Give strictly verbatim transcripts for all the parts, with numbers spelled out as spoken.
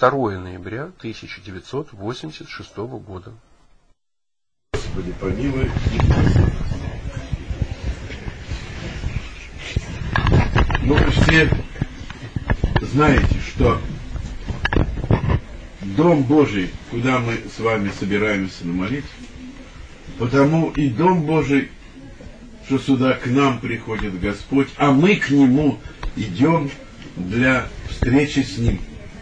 второе ноября тысяча девятьсот восемьдесят шестого года. Господи, помилуй. Ну, вы все знаете, что Дом Божий, куда мы с вами собираемся на молитву, потому и Дом Божий, что сюда к нам приходит Господь, а мы к Нему идем для встречи с Ним.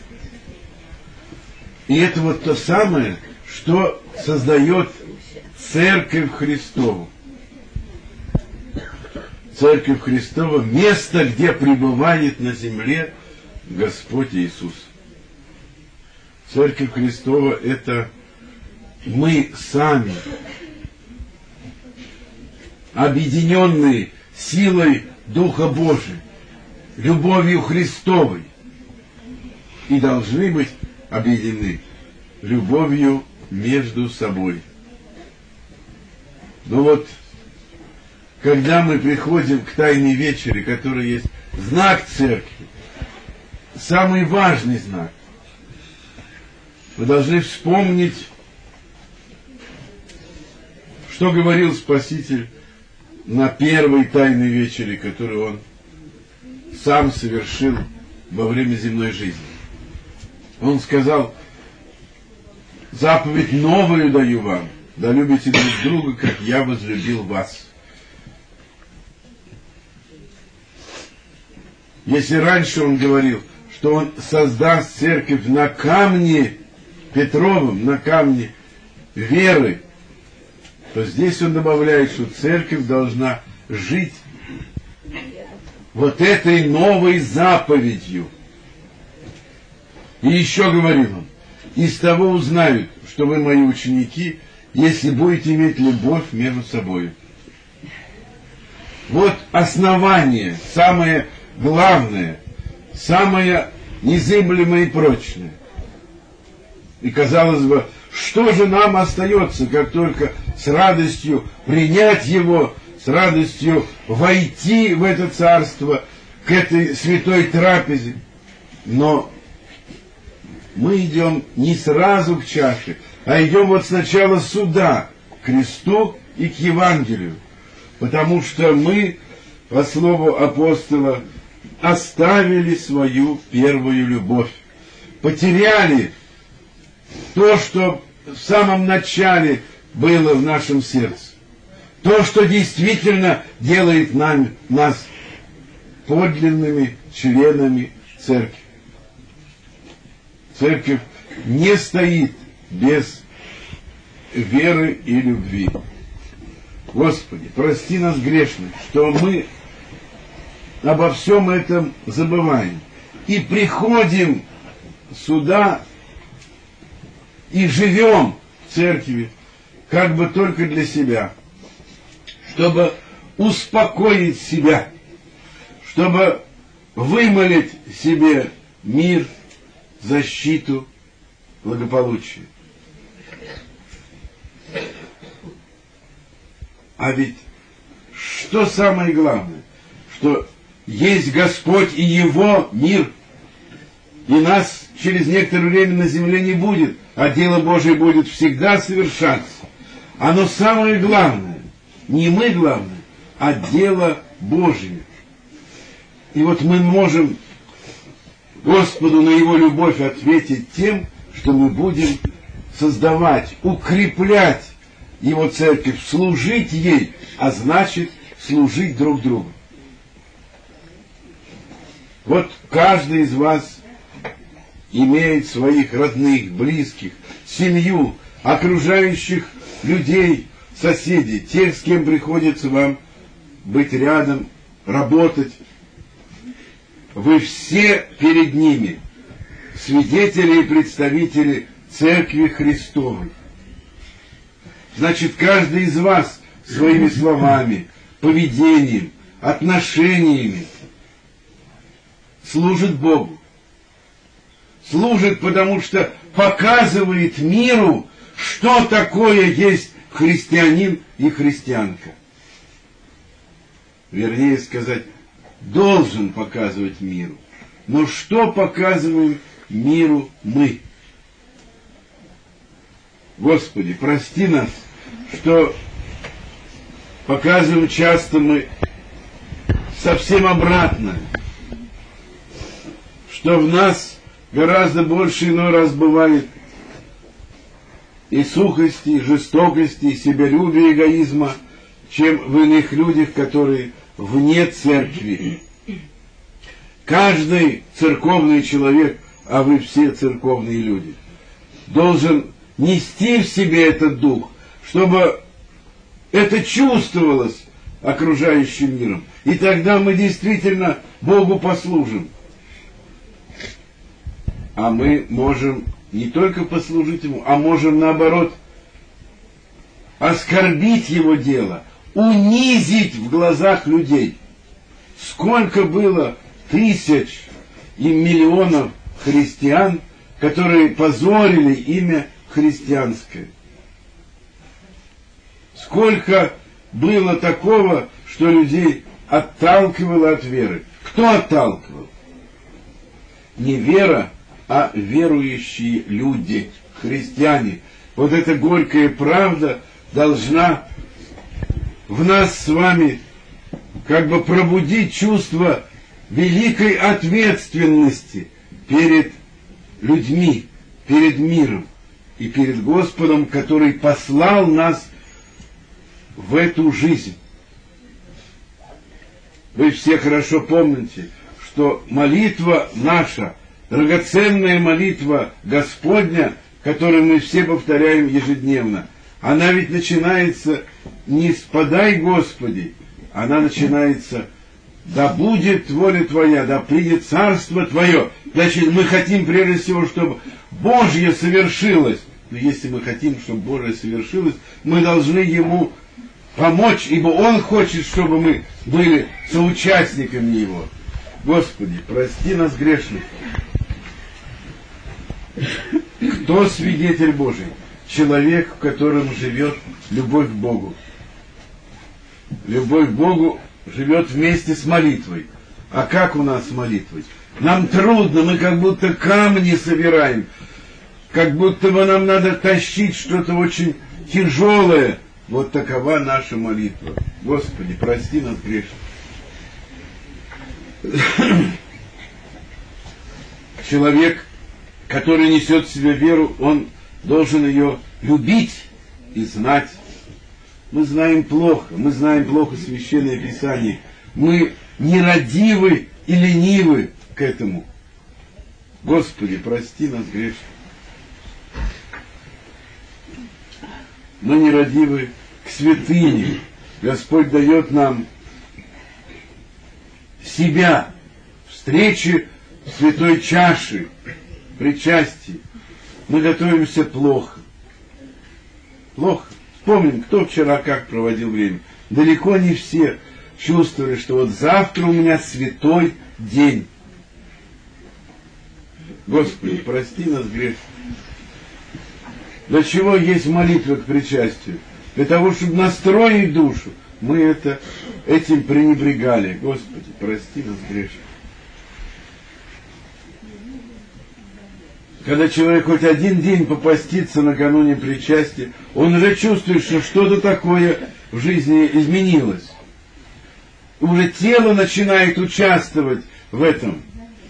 И это вот то самое, что создает Церковь Христову. Церковь Христова — место, где пребывает на земле Господь Иисус. Церковь Христова — это мы сами, объединенные силой Духа Божия, любовью Христовой, и должны быть объединены любовью между собой. Но вот, когда мы приходим к Тайной Вечере, которая есть знак Церкви, самый важный знак, вы должны вспомнить, что говорил Спаситель на первой Тайной Вечере, которую Он сам совершил во время земной жизни. Он сказал: заповедь новую даю вам, да любите друг друга, как я возлюбил вас. Если раньше Он говорил, что Он создаст церковь на камне Петровом, на камне веры, то здесь Он добавляет, что церковь должна жить вот этой новой заповедью. И еще говорил Он: из того узнают, что вы мои ученики, если будете иметь любовь между собой. Вот основание, самое главное, самое незыблемое и прочное. И, казалось бы, что же нам остается, как только с радостью принять Его, с радостью войти в это царство, к этой святой трапезе? Но мы идем не сразу к чаше, а идем вот сначала сюда, к кресту и к Евангелию. Потому что мы, по слову апостола, оставили свою первую любовь. Потеряли то, что в самом начале было в нашем сердце. То, что действительно делает нам, нас подлинными членами церкви. Церковь не стоит без веры и любви. Господи, прости нас грешных, что мы обо всем этом забываем. И приходим сюда и живем в церкви как бы только для себя, чтобы успокоить себя, чтобы вымолить себе мир, защиту, благополучие. А ведь что самое главное? Что есть Господь и Его мир, и нас через некоторое время на земле не будет, а дело Божие будет всегда совершаться. Оно самое главное. Не мы главное, а дело Божие. И вот мы можем Господу на Его любовь ответить тем, что мы будем создавать, укреплять Его церковь, служить ей, а значит служить друг другу. Вот каждый из вас имеет своих родных, близких, семью, окружающих людей, соседей, тех, с кем приходится вам быть рядом, работать. Вы все перед ними свидетели и представители Церкви Христовой. Значит, каждый из вас своими словами, поведением, отношениями служит Богу. Служит, потому что показывает миру, что такое есть христианин и христианка. Вернее сказать, должен показывать миру. Но что показываем миру мы. Господи, прости нас, что показываем часто мы совсем обратно, что в нас гораздо больше иной раз бывает и сухости, и жестокости, и себялюбия, и эгоизма, чем в иных людях, которые вне церкви. Каждый церковный человек, а вы все церковные люди, должен нести в себе этот дух, чтобы это чувствовалось окружающим миром. И тогда мы действительно Богу послужим. А мы можем не только послужить Ему, а можем наоборот оскорбить Его дело, унизить в глазах людей. Сколько было тысяч и миллионов христиан, которые позорили имя христианское. Сколько было такого, что людей отталкивало от веры. Кто отталкивал? Не вера, а верующие люди, христиане. Вот эта горькая правда должна в нас с вами как бы пробудить чувство великой ответственности перед людьми, перед миром и перед Господом, который послал нас в эту жизнь. Вы все хорошо помните, что молитва наша, драгоценная молитва Господня, которую мы все повторяем ежедневно, она ведь начинается не с «подай, Господи», она начинается «да будет воля Твоя, да придет царство Твое». Значит, мы хотим прежде всего, чтобы Божье совершилось. Но если мы хотим, чтобы Божье совершилось, мы должны Ему помочь, ибо Он хочет, чтобы мы были соучастниками Его. Господи, прости нас, грешных. Кто свидетель Божий? Человек, в котором живет любовь к Богу. Любовь к Богу живет вместе с молитвой. А как у нас с молитвой? Нам трудно, мы как будто камни собираем, как будто бы нам надо тащить что-то очень тяжелое. Вот такова наша молитва. Господи, прости нас, грешных. Человек, который несет в себе веру, он должен ее любить и знать. Мы знаем плохо, мы знаем плохо Священное Писание. Мы нерадивы и ленивы к этому. Господи, прости нас, грешных. Мы нерадивы к святыне. Господь дает нам себя, встречи святой чаши, причастие. Мы готовимся плохо. Плохо. Вспомним, кто вчера как проводил время. Далеко не все чувствовали, что вот завтра у меня святой день. Господи, прости нас, грешных. Для чего есть молитва к причастию? Для того, чтобы настроить душу. Мы это, этим пренебрегали. Господи, прости нас, грешных. Когда человек хоть один день попастится накануне причастия, он уже чувствует, что что-то такое в жизни изменилось. Уже тело начинает участвовать в этом.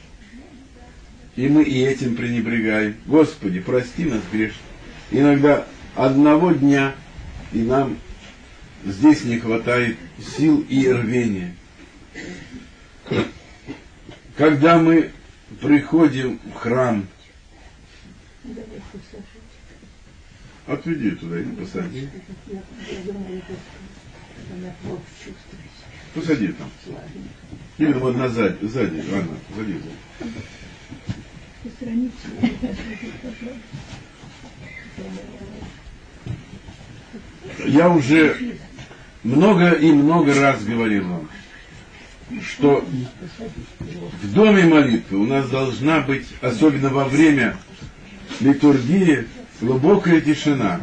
И мы и этим пренебрегаем. Господи, прости нас, грешных. Иногда одного дня, и нам здесь не хватает сил и рвения. Когда мы приходим в храм, отведи туда и посади. Посади там. Или вот на сзади, сзади, Анна, сзади. Я уже много и много раз говорил вам, что в доме молитвы у нас должна быть, особенно во время литургии, глубокая тишина.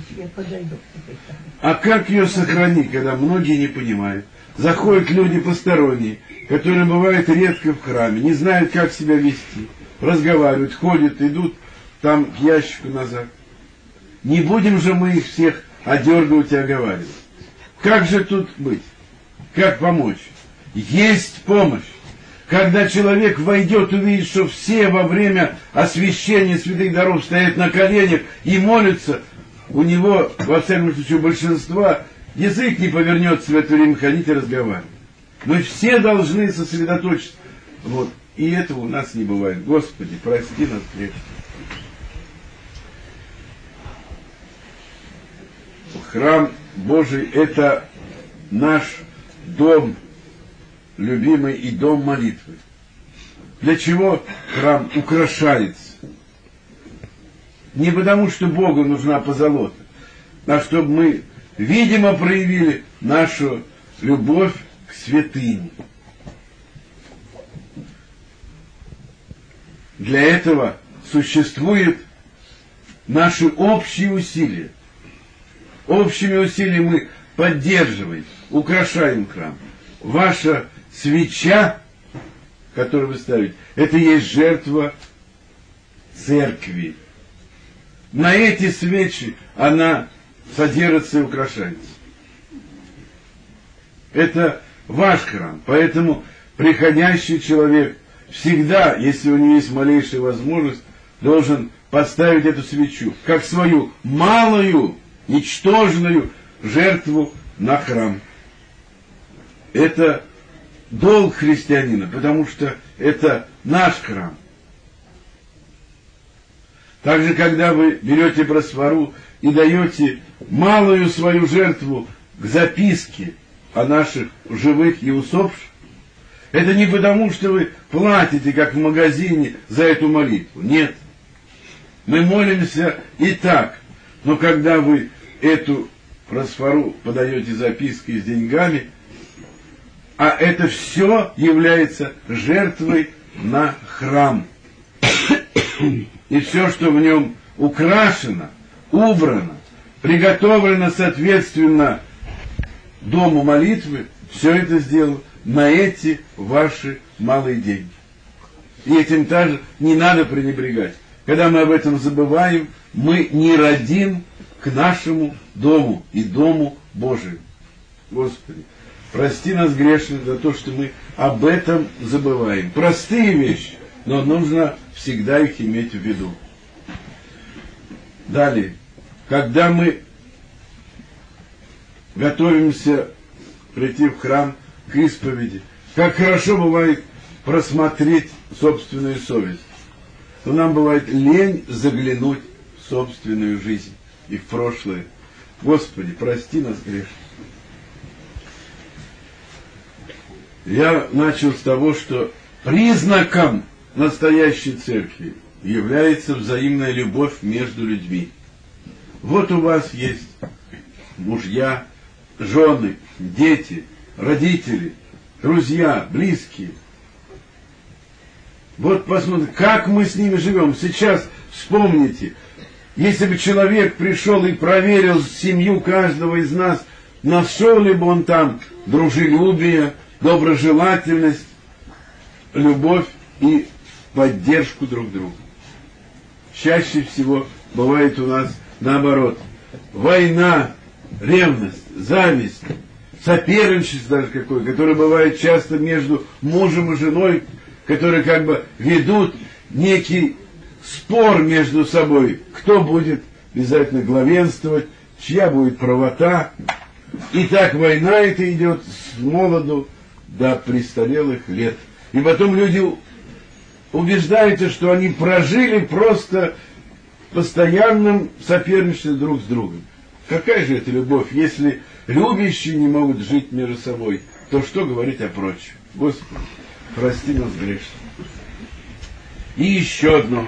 А как ее сохранить, когда многие не понимают? Заходят люди посторонние, которые бывают редко в храме, не знают, как себя вести. разговаривают, ходят, идут там к ящику назад. Не будем же мы их всех одергивать и оговаривать. Как же тут быть? Как помочь? Есть помощь. Когда человек войдет, увидит, что все во время освящения святых даров стоят на коленях и молятся, у него, во всяком случае, у большинства, язык не повернется в это время ходить и разговаривать. Мы все должны сосредоточиться. Вот. И этого у нас не бывает. Господи, прости нас грешных. Храм Божий — это наш дом любимый и дом молитвы. Для чего храм украшается? Не потому, что Богу нужна позолота, а чтобы мы, видимо, проявили нашу любовь к святыне. Для этого существуют наши общие усилия. Общими усилиями мы поддерживаем, украшаем храм. Ваша свеча, которую вы ставите, это есть жертва церкви. На эти свечи она содержится и украшается. Это ваш храм. Поэтому приходящий человек всегда, если у него есть малейшая возможность, должен поставить эту свечу, как свою малую, ничтожную жертву на храм. Это долг христианина, потому что это наш храм. Также, когда вы берете просфору и даете малую свою жертву к записке о наших живых и усопших, это не потому, что вы платите, как в магазине, за эту молитву. Нет. Мы молимся и так. Но когда вы эту просфору подаете запиской с деньгами, а это все является жертвой на храм. И все, что в нем украшено, убрано, приготовлено соответственно дому молитвы, все это сделано на эти ваши малые деньги. И этим также не надо пренебрегать. Когда мы об этом забываем, мы не родим к нашему дому и дому Божию. Господи, прости нас грешных за то, что мы об этом забываем. Простые вещи, но нужно всегда их иметь в виду. Далее, когда мы готовимся прийти в храм к исповеди, как хорошо бывает просмотреть собственную совесть, то нам бывает лень заглянуть в собственную жизнь и в прошлое. Господи, прости нас грешных. Я начал с того, что признаком настоящей церкви является взаимная любовь между людьми. Вот у вас есть мужья, жены, дети, родители, друзья, близкие. Вот посмотрите, как мы с ними живем. Сейчас вспомните, если бы человек пришел и проверил семью каждого из нас, нашел ли бы он там дружелюбие, доброжелательность, любовь и поддержку друг друга. Чаще всего бывает у нас наоборот. Война, ревность, зависть, соперничество даже какое, которое бывает часто между мужем и женой, которые как бы ведут некий спор между собой, кто будет обязательно главенствовать, чья будет правота. И так война эта идет с молоду до престарелых лет. И потом люди убеждаются, что они прожили просто в постоянном соперничестве друг с другом. Какая же это любовь, если любящие не могут жить между собой, то что говорить о прочем? Господи, прости нас грешных. И еще одно.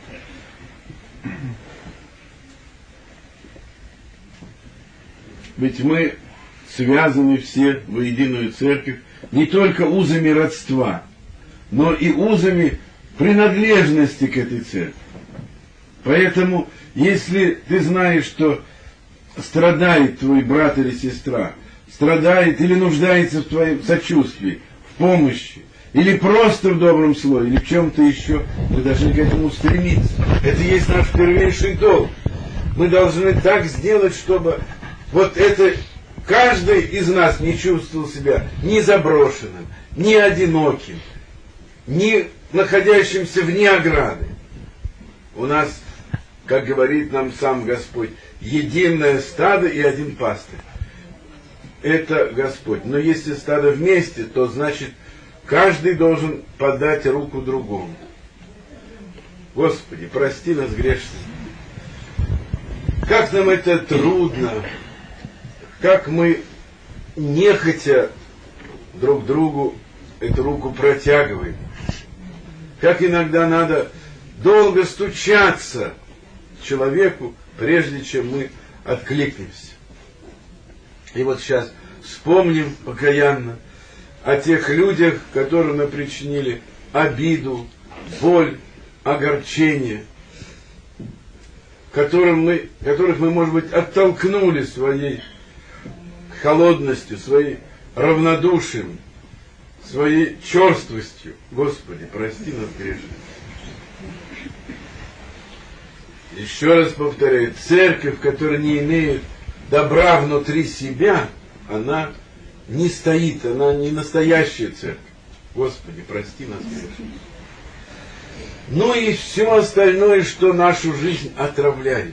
Ведь мы связаны все в единую церковь не только узами родства, но и узами принадлежности к этой церкви. Поэтому, если ты знаешь, что страдает твой брат или сестра, страдает или нуждается в твоем сочувствии, в помощи, или просто в добром слове, или в чем-то еще, мы должны к этому стремиться. Это есть наш первейший долг. Мы должны так сделать, чтобы вот это каждый из нас не чувствовал себя ни заброшенным, ни одиноким, ни находящимся вне ограды. У нас, как говорит нам сам Господь, единое стадо и один пастырь. Это Господь. Но если стадо вместе, то значит каждый должен подать руку другому. Господи, прости нас грешных. Как нам это трудно, как мы нехотя друг другу эту руку протягиваем. Как иногда надо долго стучаться человеку, прежде чем мы откликнемся. И вот сейчас вспомним покаянно о тех людях, которым мы причинили обиду, боль, огорчение, которым мы, которых мы, может быть, оттолкнули своей холодностью, своей равнодушием, своей черствостью. Господи, прости нас грешных. Еще раз повторяю, церковь, которая не имеет добра внутри себя, она не стоит, она не настоящая церковь. Господи, прости нас грешных. Ну и все остальное, что нашу жизнь отравляет.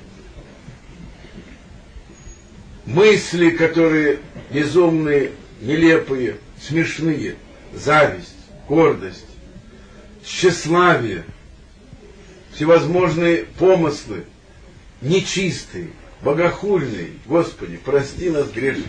Мысли, которые безумные, нелепые, смешные, зависть, гордость, тщеславие, всевозможные помыслы, нечистые, богохульные. Господи, прости нас грешных.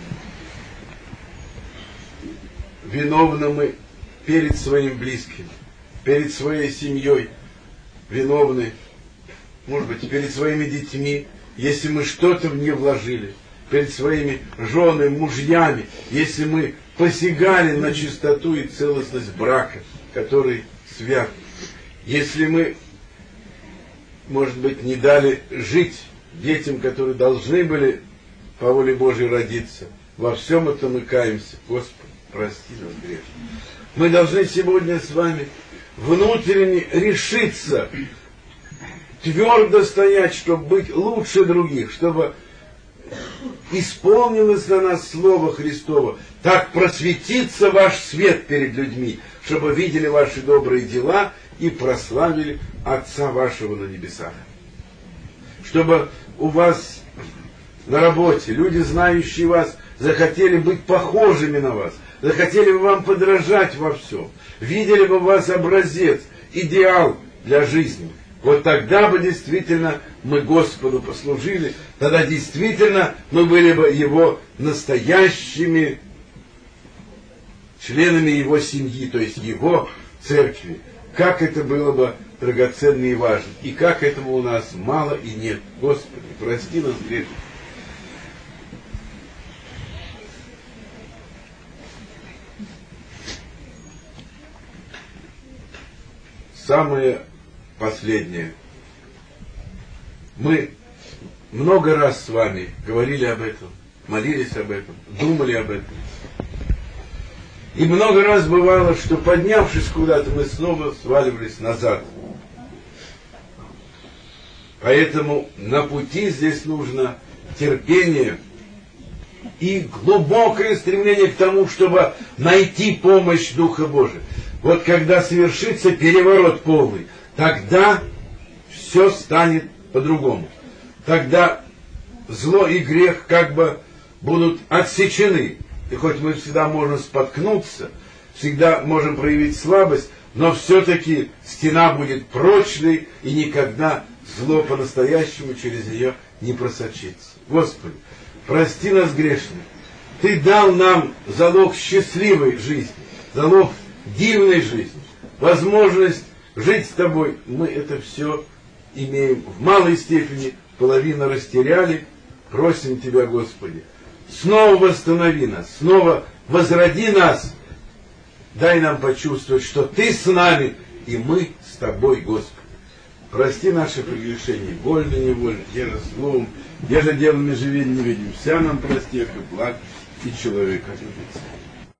Виновны мы перед своим близким, перед своей семьей, виновны, может быть, перед своими детьми, если мы что-то в них вложили, перед своими женами, мужьями, если мы посягали на чистоту и целостность брака, который свят, если мы, может быть, не дали жить детям, которые должны были по воле Божьей родиться. Во всем этом мы каемся. Господи, прости нас грешных. Мы должны сегодня с вами внутренне решиться, твердо стоять, чтобы быть лучше других, чтобы исполнилось на нас Слово Христово. Так просветится ваш свет перед людьми, чтобы видели ваши добрые дела и прославили Отца вашего на небесах. Чтобы у вас на работе люди, знающие вас, захотели быть похожими на вас, захотели бы вам подражать во всем, видели бы в вас образец, идеал для жизни. Вот тогда бы действительно мы Господу послужили, тогда действительно мы были бы Его настоящими членами Его семьи, то есть Его церкви. Как это было бы драгоценно и важно, и как этому у нас мало и нет. Господи, прости нас грешных. Самое последнее. Мы много раз с вами говорили об этом, молились об этом, думали об этом. И много раз бывало, что поднявшись куда-то, мы снова сваливались назад. Поэтому на пути здесь нужно терпение и глубокое стремление к тому, чтобы найти помощь Духа Божия. Вот когда совершится переворот полный, тогда все станет по-другому. Тогда зло и грех как бы будут отсечены. И хоть мы всегда можем споткнуться, всегда можем проявить слабость, но все-таки стена будет прочной, и никогда зло по-настоящему через нее не просочится. Господи, прости нас грешных. Ты дал нам залог счастливой жизни, залог дивной жизни, возможность жить с Тобой. Мы это все имеем в малой степени, половину растеряли. Просим Тебя, Господи, снова восстанови нас, снова возроди нас, дай нам почувствовать, что Ты с нами, и мы с Тобой, Господи. Прости наши прегрешения, вольно, невольно, те же словом, те же делами живи, не видим. Вся нам прости, как благ и человека любится.